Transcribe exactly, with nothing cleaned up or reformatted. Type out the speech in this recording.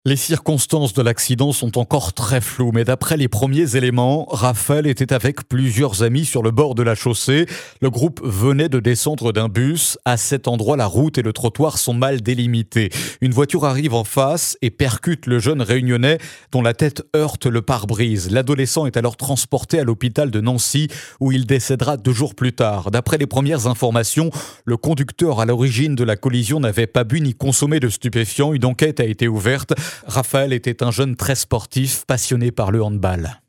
Les circonstances de l'accident sont encore très floues, mais d'après les premiers éléments, Raphaël était avec plusieurs amis sur le bord de la chaussée. Le groupe venait de descendre d'un bus. À cet endroit, la route et le trottoir sont mal délimités. Une voiture arrive en face et percute le jeune réunionnais dont la tête heurte le pare-brise. L'adolescent est alors transporté à l'hôpital de Nancy où il décédera deux jours plus tard. D'après les premières informations, le conducteur à l'origine de la collision n'avait pas bu ni consommé de stupéfiants. Une enquête a été ouverte. Raphaël était un jeune très sportif, passionné par le handball.